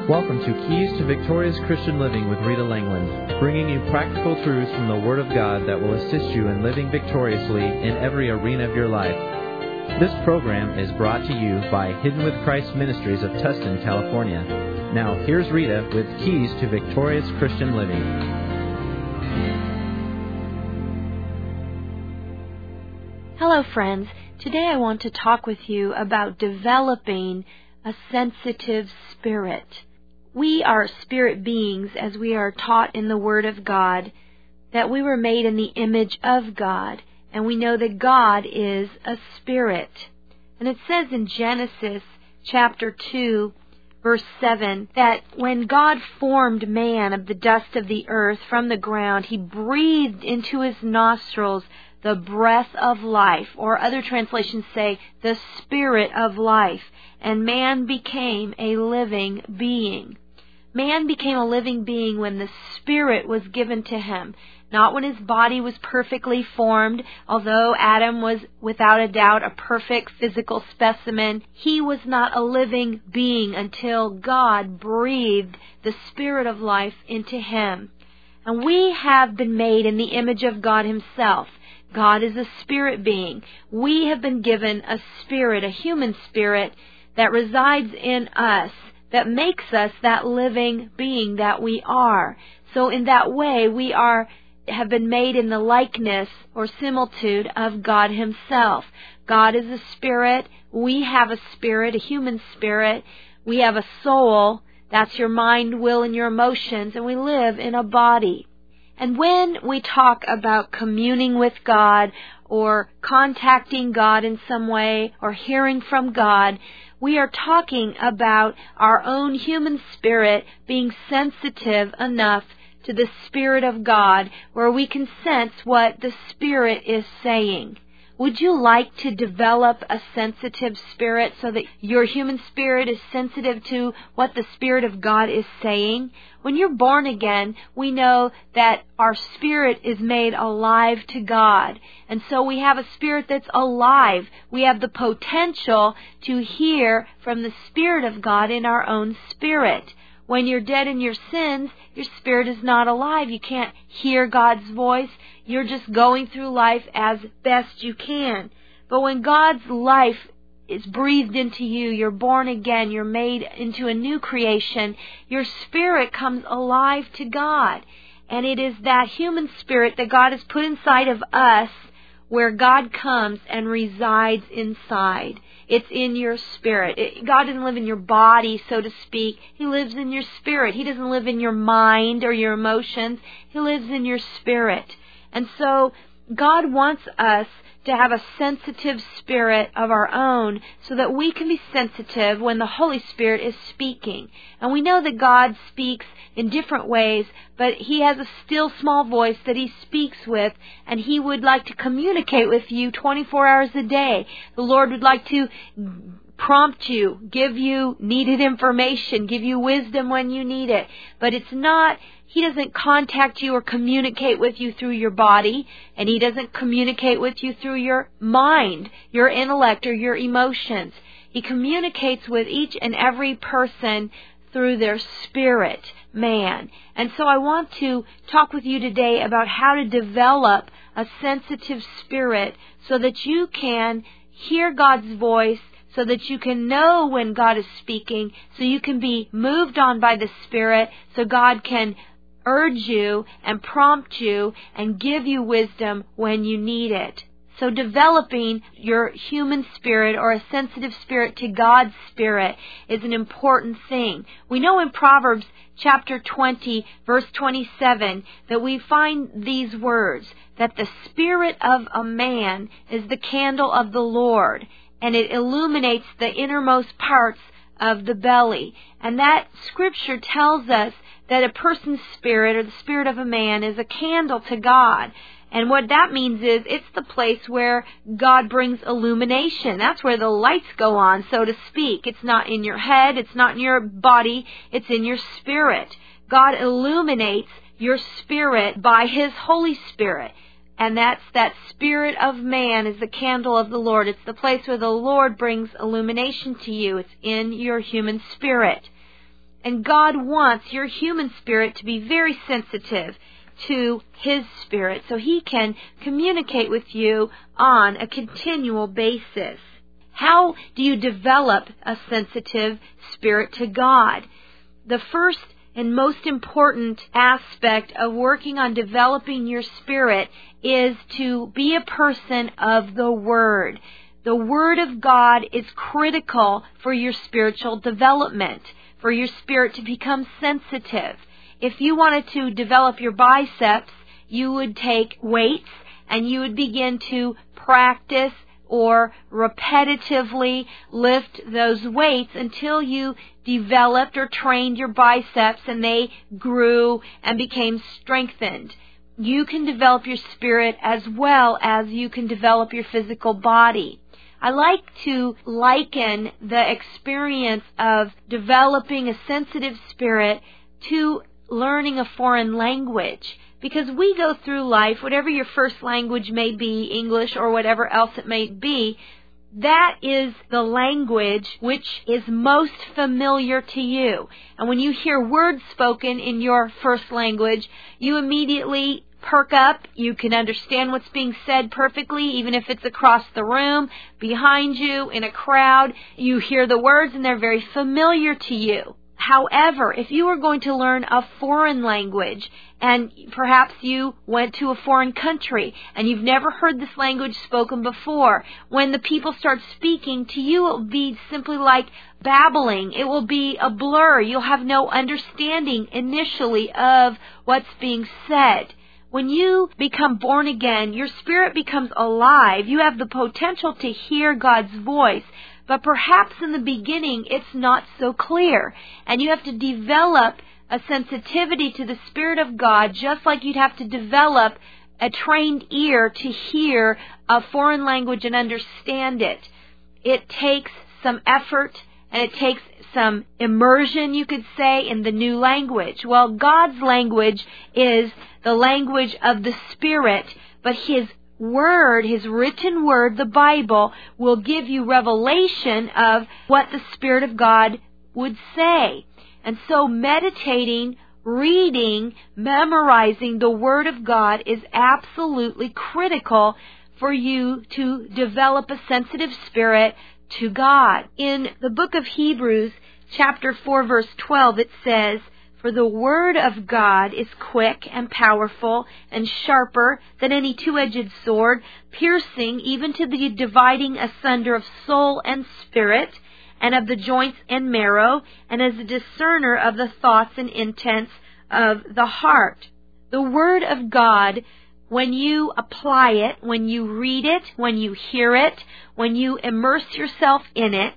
Welcome to Keys to Victorious Christian Living with Rita Langland, bringing you practical truths from the Word of God that will assist you in living victoriously in every arena of your life. This program is brought to you by Hidden with Christ Ministries of Tustin, California. Now, here's Rita with Keys to Victorious Christian Living. Hello, friends. Today I want to talk with you about developing a sensitive spirit. We are spirit beings, as we are taught in the Word of God, that we were made in the image of God, and we know that God is a spirit. And it says in Genesis chapter 2, verse 7, that when God formed man of the dust of the earth from the ground, He breathed into his nostrils the breath of life, or other translations say the spirit of life, and man became a living being. Man became a living being when the Spirit was given to him, not when his body was perfectly formed. Although Adam was without a doubt a perfect physical specimen, he was not a living being until God breathed the Spirit of life into him. And we have been made in the image of God Himself. God is a spirit being. We have been given a spirit, a human spirit, that resides in us, that makes us that living being that we are. So in that way, we have been made in the likeness or similitude of God Himself. God is a spirit. We have a spirit, a human spirit. We have a soul. That's your mind, will, and your emotions. And we live in a body. And when we talk about communing with God or contacting God in some way or hearing from God, we are talking about our own human spirit being sensitive enough to the Spirit of God where we can sense what the Spirit is saying. Would you like to develop a sensitive spirit so that your human spirit is sensitive to what the Spirit of God is saying? When you're born again, we know that our spirit is made alive to God. And so we have a spirit that's alive. We have the potential to hear from the Spirit of God in our own spirit. When you're dead in your sins, your spirit is not alive. You can't hear God's voice. You're just going through life as best you can. But when God's life is breathed into you, you're born again, you're made into a new creation, your spirit comes alive to God. And it is that human spirit that God has put inside of us where God comes and resides inside. It's in your spirit. God doesn't live in your body, so to speak. He lives in your spirit. He doesn't live in your mind or your emotions. He lives in your spirit. And so God wants us to have a sensitive spirit of our own so that we can be sensitive when the Holy Spirit is speaking. And we know that God speaks in different ways, but He has a still small voice that He speaks with, and He would like to communicate with you 24 hours a day. The Lord would like to prompt you, give you needed information, give you wisdom when you need it. But it's not, He doesn't contact you or communicate with you through your body, and He doesn't communicate with you through your mind, your intellect, or your emotions. He communicates with each and every person through their spirit, man. And so I want to talk with you today about how to develop a sensitive spirit so that you can hear God's voice, so that you can know when God is speaking, so you can be moved on by the Spirit, so God can urge you and prompt you and give you wisdom when you need it. So developing your human spirit or a sensitive spirit to God's Spirit is an important thing. We know in Proverbs chapter 20, verse 27, that we find these words, that the spirit of a man is the candle of the Lord, and it illuminates the innermost parts of the belly. And that scripture tells us that a person's spirit, or the spirit of a man, is a candle to God. And what that means is it's the place where God brings illumination. That's where the lights go on, so to speak. It's not in your head, it's not in your body, it's in your spirit. God illuminates your spirit by His Holy Spirit. And that's that spirit of man is the candle of the Lord. It's the place where the Lord brings illumination to you. It's in your human spirit. And God wants your human spirit to be very sensitive to His Spirit so He can communicate with you on a continual basis. How do you develop a sensitive spirit to God? The first and most important aspect of working on developing your spirit is to be a person of the Word. The Word of God is critical for your spiritual development, for your spirit to become sensitive. If you wanted to develop your biceps, you would take weights and you would begin to practice or repetitively lift those weights until you developed or trained your biceps and they grew and became strengthened. You can develop your spirit as well as you can develop your physical body. I like to liken the experience of developing a sensitive spirit to learning a foreign language. Because we go through life, whatever your first language may be, English or whatever else it may be, that is the language which is most familiar to you. And when you hear words spoken in your first language, you immediately perk up. You can understand what's being said perfectly, even if it's across the room, behind you, in a crowd. You hear the words and they're very familiar to you. However, if you are going to learn a foreign language, and perhaps you went to a foreign country and you've never heard this language spoken before, when the people start speaking to you, it will be simply like babbling. It will be a blur. You'll have no understanding initially of what's being said. When you become born again, your spirit becomes alive. You have the potential to hear God's voice. But perhaps in the beginning, it's not so clear. And you have to develop a sensitivity to the Spirit of God, just like you'd have to develop a trained ear to hear a foreign language and understand it. It takes some effort and it takes some immersion, you could say, in the new language. Well, God's language is the language of the Spirit, but His Word, His written Word, the Bible, will give you revelation of what the Spirit of God would say. And so meditating, reading, memorizing the Word of God is absolutely critical for you to develop a sensitive spirit to God. In the book of Hebrews, chapter 4, verse 12, it says, "For the Word of God is quick and powerful and sharper than any two-edged sword, piercing even to the dividing asunder of soul and spirit, and of the joints and marrow, and as a discerner of the thoughts and intents of the heart." The Word of God, when you apply it, when you read it, when you hear it, when you immerse yourself in it,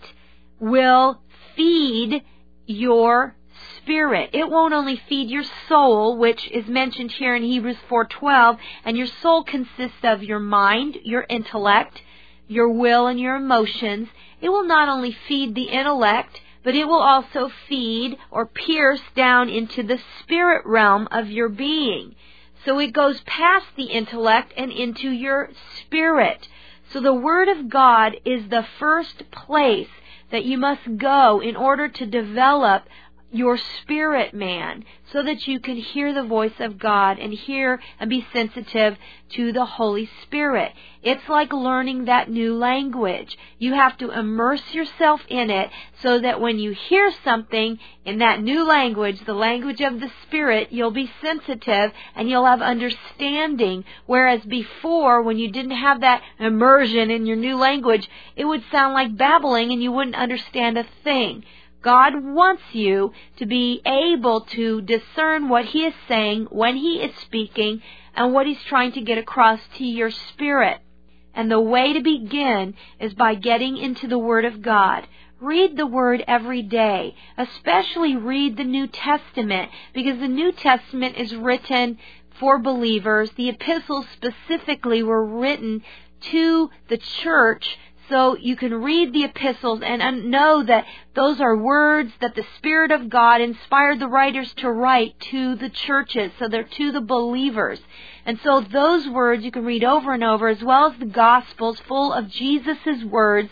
will feed your spirit. It won't only feed your soul, which is mentioned here in Hebrews 4:12, and your soul consists of your mind, your intellect, your will, and your emotions. It will not only feed the intellect, but it will also feed or pierce down into the spirit realm of your being. So it goes past the intellect and into your spirit. So the Word of God is the first place that you must go in order to develop your spirit man, so that you can hear the voice of God and hear and be sensitive to the Holy Spirit. It's like learning that new language. You have to immerse yourself in it so that when you hear something in that new language, the language of the Spirit, you'll be sensitive and you'll have understanding. Whereas before, when you didn't have that immersion in your new language, it would sound like babbling and you wouldn't understand a thing. God wants you to be able to discern what He is saying, when He is speaking, and what He's trying to get across to your spirit. And the way to begin is by getting into the Word of God. Read the Word every day. Especially read the New Testament, because the New Testament is written for believers. The epistles specifically were written to the church. So you can read the epistles and know that those are words that the Spirit of God inspired the writers to write to the churches. So they're to the believers. And so those words you can read over and over, as well as the Gospels full of Jesus' words,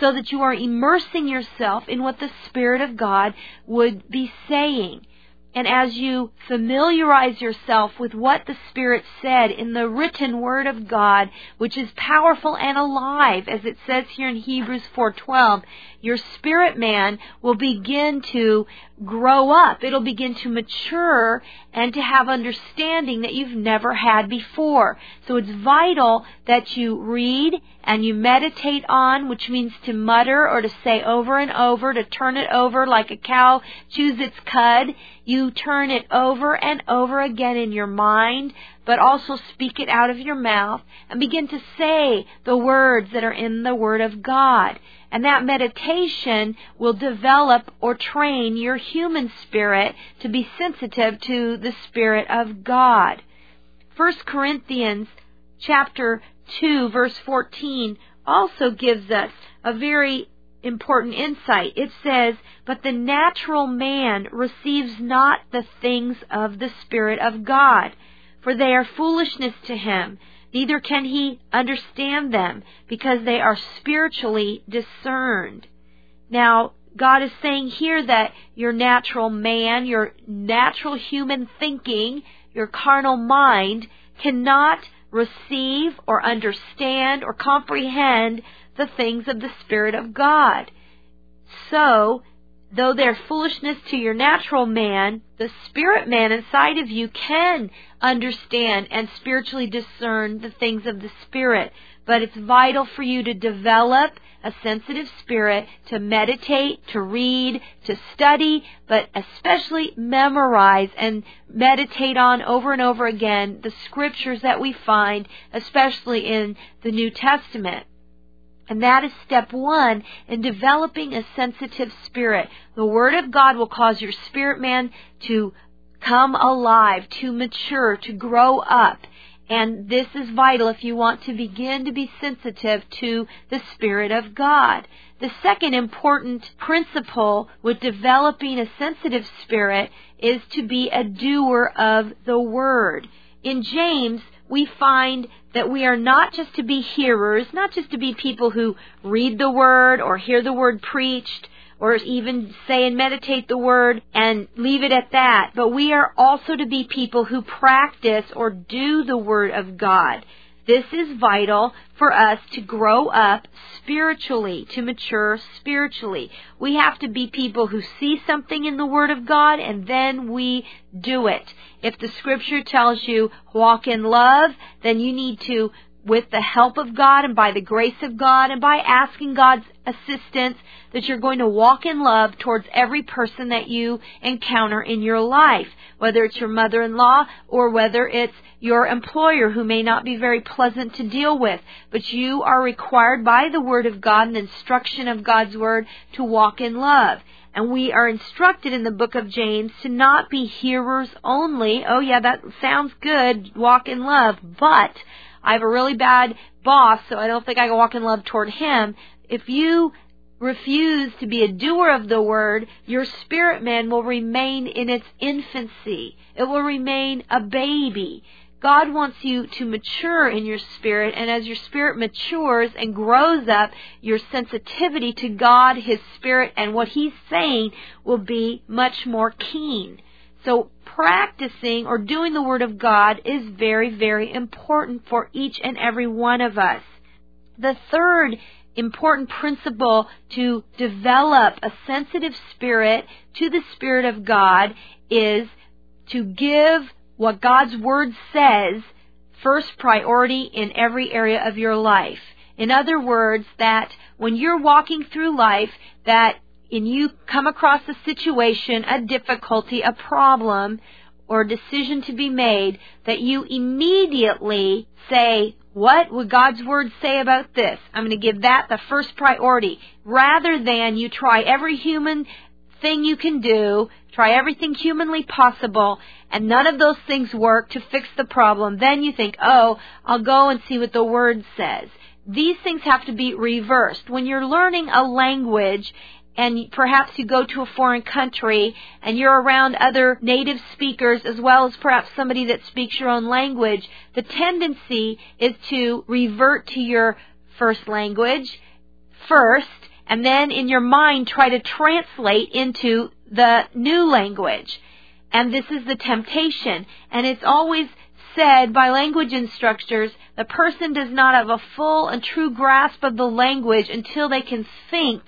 so that you are immersing yourself in what the Spirit of God would be saying. And as you familiarize yourself with what the Spirit said in the written Word of God, which is powerful and alive, as it says here in Hebrews 4:12, your spirit man will begin to grow up. It'll begin to mature and to have understanding that you've never had before. So it's vital that you read and you meditate on, which means to mutter or to say over and over, to turn it over like a cow chews its cud. You turn it over and over again in your mind, but also speak it out of your mouth and begin to say the words that are in the Word of God. And that meditation will develop or train your human spirit to be sensitive to the Spirit of God. 1 Corinthians chapter 2, verse 14 also gives us a very important insight. It says, "But the natural man receives not the things of the Spirit of God, for they are foolishness to him. Neither can he understand them, because they are spiritually discerned." Now, God is saying here that your natural man, your natural human thinking, your carnal mind cannot receive or understand or comprehend the things of the Spirit of God. So, though they're foolishness to your natural man, the spirit man inside of you can understand and spiritually discern the things of the Spirit. But it's vital for you to develop a sensitive spirit, to meditate, to read, to study, but especially memorize and meditate on over and over again the scriptures that we find, especially in the New Testament. And that is step one in developing a sensitive spirit. The Word of God will cause your spirit man to come alive, to mature, to grow up. And this is vital if you want to begin to be sensitive to the Spirit of God. The second important principle with developing a sensitive spirit is to be a doer of the Word. In James, we find that we are not just to be hearers, not just to be people who read the Word or hear the Word preached or even say and meditate the Word and leave it at that, but we are also to be people who practice or do the Word of God. This is vital for us to grow up spiritually, to mature spiritually. We have to be people who see something in the Word of God and then we do it. If the Scripture tells you walk in love, then you need to, with the help of God and by the grace of God and by asking God's assistance, that you're going to walk in love towards every person that you encounter in your life, whether it's your mother-in-law or whether it's your employer who may not be very pleasant to deal with. But you are required by the Word of God and the instruction of God's Word to walk in love. And we are instructed in the book of James to not be hearers only. Oh yeah, that sounds good, walk in love, but I have a really bad boss, so I don't think I can walk in love toward him. If you refuse to be a doer of the Word, your spirit man will remain in its infancy. It will remain a baby. God wants you to mature in your spirit, and as your spirit matures and grows up, your sensitivity to God, His Spirit, and what He's saying will be much more keen. So practicing or doing the Word of God is very, very important for each and every one of us. The third important principle to develop a sensitive spirit to the Spirit of God is to give what God's Word says first priority in every area of your life. In other words, that when you're walking through life, that and you come across a situation, a difficulty, a problem, or a decision to be made, that you immediately say, what would God's Word say about this? I'm going to give that the first priority, rather than you try every human thing you can do, try everything humanly possible, and none of those things work to fix the problem. Then you think, oh, I'll go and see what the Word says. These things have to be reversed. When you're learning a language, and perhaps you go to a foreign country and you're around other native speakers as well as perhaps somebody that speaks your own language, the tendency is to revert to your first language first and then in your mind try to translate into the new language. And this is the temptation. And it's always said by language instructors, the person does not have a full and true grasp of the language until they can think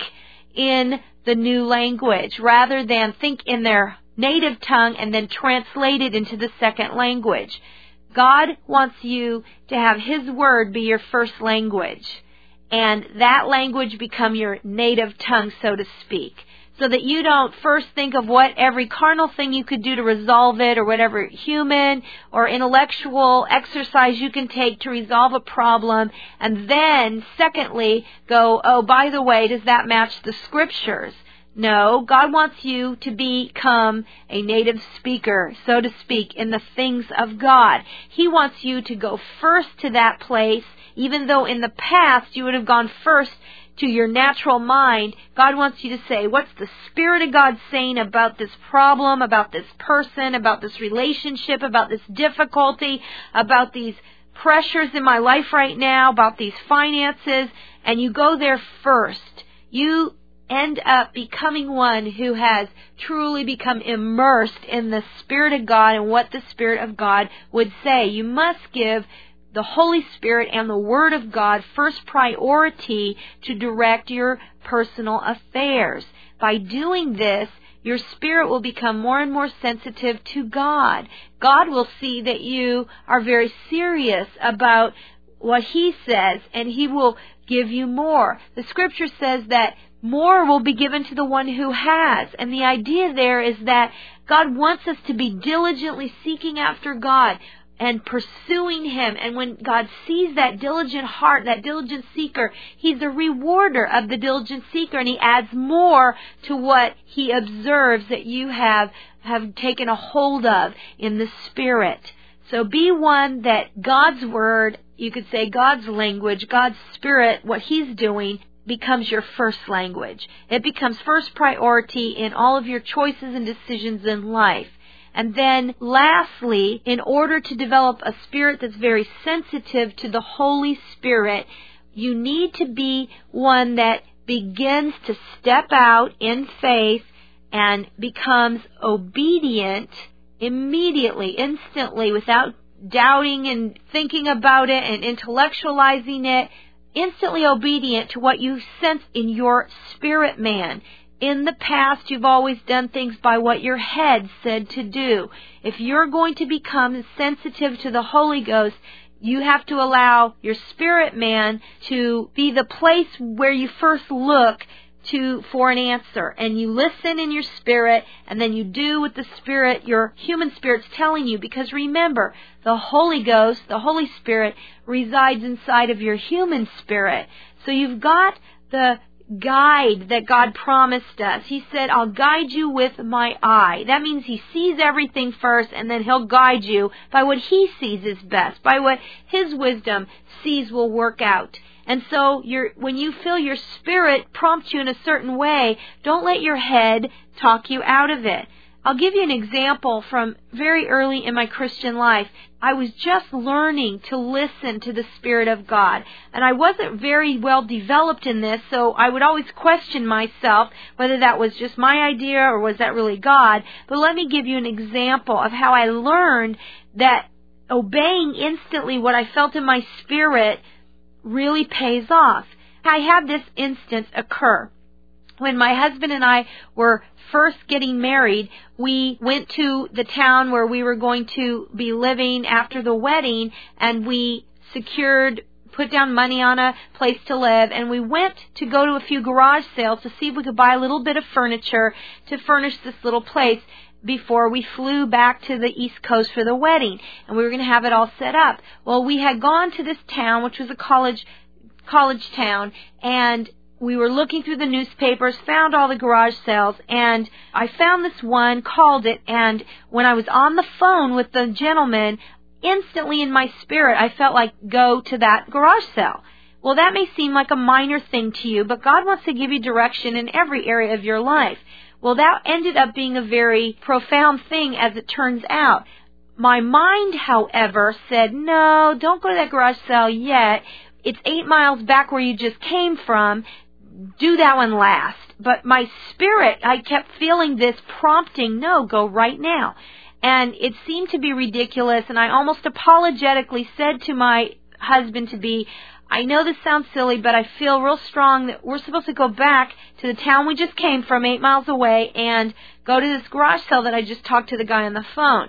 in the new language, rather than think in their native tongue and then translate it into the second language. God wants you to have His Word be your first language, and that language become your native tongue, so to speak, so that you don't first think of what every carnal thing you could do to resolve it, or whatever human or intellectual exercise you can take to resolve a problem, and then, secondly, go, oh, by the way, does that match the Scriptures? No, God wants you to become a native speaker, so to speak, in the things of God. He wants you to go first to that place, even though in the past you would have gone first to your natural mind. God wants you to say, what's the Spirit of God saying about this problem, about this person, about this relationship, about this difficulty, about these pressures in my life right now, about these finances, and you go there first. You end up becoming one who has truly become immersed in the Spirit of God and what the Spirit of God would say. You must give the Holy Spirit and the Word of God first priority to direct your personal affairs. By doing this, your spirit will become more and more sensitive to God. God will see that you are very serious about what He says, and He will give you more. The Scripture says that more will be given to the one who has. And the idea there is that God wants us to be diligently seeking after God and pursuing Him. And when God sees that diligent heart, that diligent seeker, He's a rewarder of the diligent seeker, and He adds more to what He observes that you have taken a hold of in the Spirit. So be one that God's Word, you could say God's language, God's Spirit, what He's doing, becomes your first language. It becomes first priority in all of your choices and decisions in life. And then lastly, in order to develop a spirit that's very sensitive to the Holy Spirit, you need to be one that begins to step out in faith and becomes obedient immediately, instantly, without doubting and thinking about it and intellectualizing it. Instantly obedient to what you sense in your spirit man. In the past, you've always done things by what your head said to do. If you're going to become sensitive to the Holy Ghost, you have to allow your spirit man to be the place where you first look for an answer. And you listen in your spirit, and then you do what the Spirit, your human spirit's telling you. Because remember, the Holy Ghost, the Holy Spirit, resides inside of your human spirit. So you've got the guide that God promised us. He said, I'll guide you with my eye. That means He sees everything first, and then He'll guide you by what He sees is best, by what His wisdom sees will work out. And so when you feel your spirit prompt you in a certain way, don't let your head talk you out of it. I'll give you an example from very early in my Christian life. I was just learning to listen to the Spirit of God. And I wasn't very well developed in this, so I would always question myself whether that was just my idea or was that really God. But let me give you an example of how I learned that obeying instantly what I felt in my spirit really pays off. I had this instance occur. When my husband and I were first getting married, we went to the town where we were going to be living after the wedding, and we put down money on a place to live, and we went to go to a few garage sales to see if we could buy a little bit of furniture to furnish this little place before we flew back to the East Coast for the wedding, and we were going to have it all set up. Well, we had gone to this town, which was a college town, and we were looking through the newspapers, found all the garage sales, and I found this one, called it, and when I was on the phone with the gentleman, instantly in my spirit, I felt like go to that garage sale. Well, that may seem like a minor thing to you, but God wants to give you direction in every area of your life. Well, that ended up being a very profound thing, as it turns out. My mind, however, said, no, don't go to that garage sale yet. It's 8 miles back where you just came from. do that one last. But my spirit, I kept feeling this prompting, no, go right now. And it seemed to be ridiculous, and I almost apologetically said to my husband-to-be, I know this sounds silly, but I feel real strong that we're supposed to go back to the town we just came from 8 miles away and go to this garage sale that I just talked to the guy on the phone.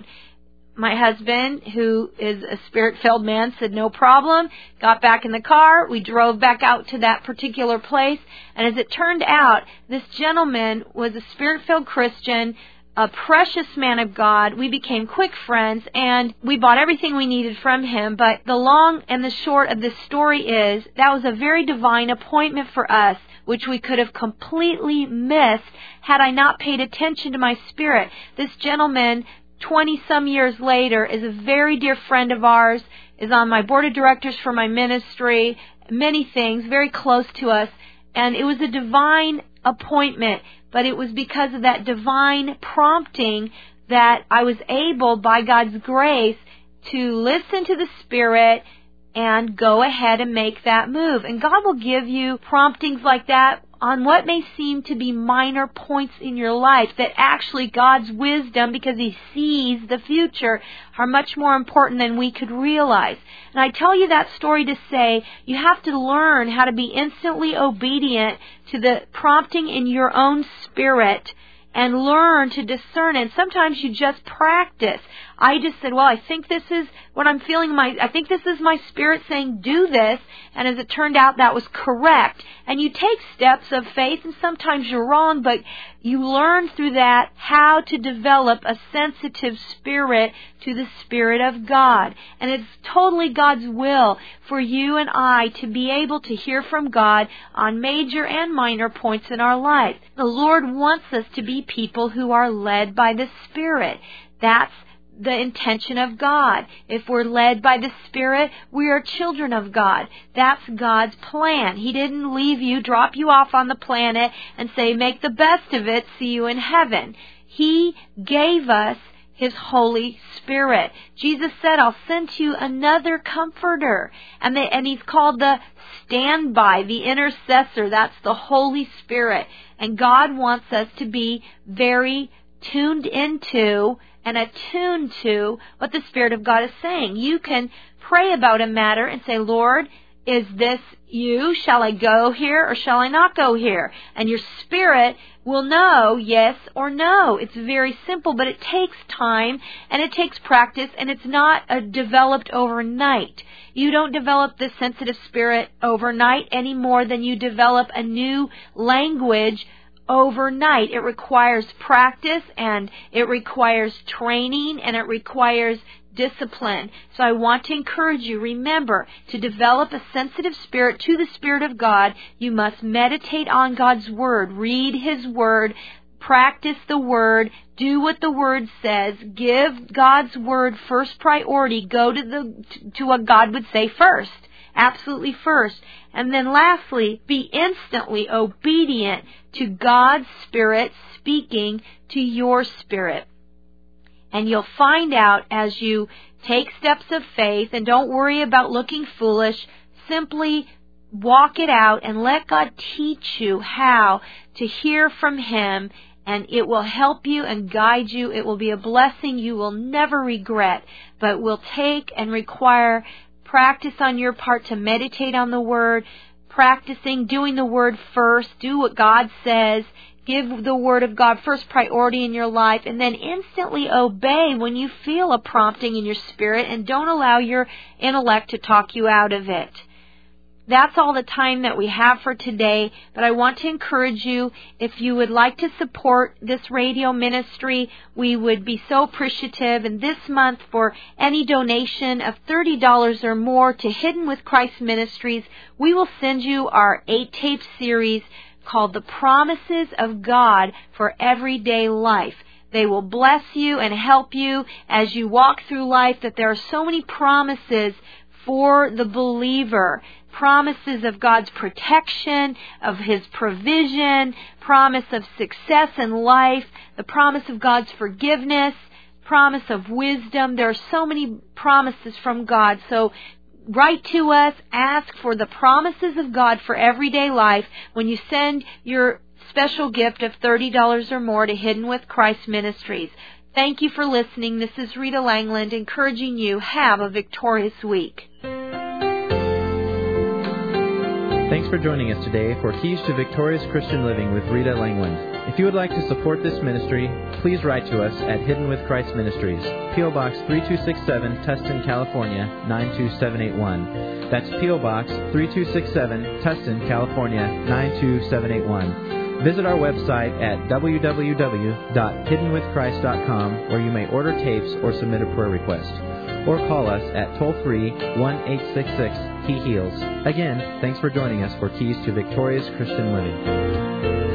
My husband, who is a spirit-filled man, said no problem, got back in the car, we drove back out to that particular place, and as it turned out, this gentleman was a spirit-filled Christian, a precious man of God. We became quick friends, and we bought everything we needed from him. But the long and the short of this story is that was a very divine appointment for us, which we could have completely missed had I not paid attention to my spirit. This gentleman, 20-some years later, is a very dear friend of ours, is on my board of directors for my ministry, many things, very close to us. And it was a divine appointment, but it was because of that divine prompting that I was able, by God's grace, to listen to the Spirit and go ahead and make that move. And God will give you promptings like that on what may seem to be minor points in your life that actually God's wisdom, because He sees the future, are much more important than we could realize. And I tell you that story to say you have to learn how to be instantly obedient to the prompting in your own spirit and learn to discern. And sometimes you just practice. I just said, well, I think this is what I'm feeling. I think this is my spirit saying, do this. And as it turned out, that was correct. And you take steps of faith, and sometimes you're wrong, but you learn through that how to develop a sensitive spirit to the Spirit of God. And it's totally God's will for you and I to be able to hear from God on major and minor points in our life. The Lord wants us to be people who are led by the Spirit. That's the intention of God. If we're led by the Spirit, we are children of God. That's God's plan. He didn't leave you, drop you off on the planet and say, make the best of it, see you in heaven. He gave us His Holy Spirit. Jesus said, I'll send to you another comforter. And He's called the standby, the intercessor. That's the Holy Spirit. And God wants us to be very tuned into and attuned to what the Spirit of God is saying. You can pray about a matter and say, Lord, is this you? Shall I go here or shall I not go here? And your spirit will know yes or no. It's very simple, but it takes time and it takes practice, and it's not developed overnight. You don't develop the sensitive spirit overnight any more than you develop a new language overnight. It requires practice, and it requires training, and it requires discipline. So I want to encourage you, remember, to develop a sensitive spirit to the Spirit of God, you must meditate on God's Word, read His Word, practice the Word, do what the Word says, give God's Word first priority, go to what God would say first. Absolutely first. And then lastly, be instantly obedient to God's Spirit speaking to your spirit. And you'll find out as you take steps of faith, and don't worry about looking foolish, simply walk it out and let God teach you how to hear from Him, and it will help you and guide you. It will be a blessing you will never regret, but will take and require practice on your part to meditate on the Word, practicing doing the Word first, do what God says, give the Word of God first priority in your life, and then instantly obey when you feel a prompting in your spirit, and don't allow your intellect to talk you out of it. That's all the time that we have for today, but I want to encourage you, if you would like to support this radio ministry, we would be so appreciative. And this month, for any donation of $30 or more to Hidden with Christ Ministries, we will send you our 8-tape series called The Promises of God for Everyday Life. They will bless you and help you as you walk through life, that there are so many promises for the believer. Promises of God's protection, of His provision, promise of success in life, the promise of God's forgiveness, promise of wisdom. There are so many promises from God. So write to us, ask for the promises of God for everyday life when you send your special gift of $30 or more to Hidden with Christ Ministries. Thank you for listening. This is Rita Langland encouraging you, have a victorious week. Thanks for joining us today for Keys to Victorious Christian Living with Rita Langland. If you would like to support this ministry, please write to us at Hidden with Christ Ministries, P.O. Box 3267, Tustin, California, 92781. That's P.O. Box 3267, Tustin, California, 92781. Visit our website at www.hiddenwithchrist.com, where you may order tapes or submit a prayer request. Or call us at toll-free 1-866-HE-HEALS. Again, thanks for joining us for Keys to Victorious Christian Living.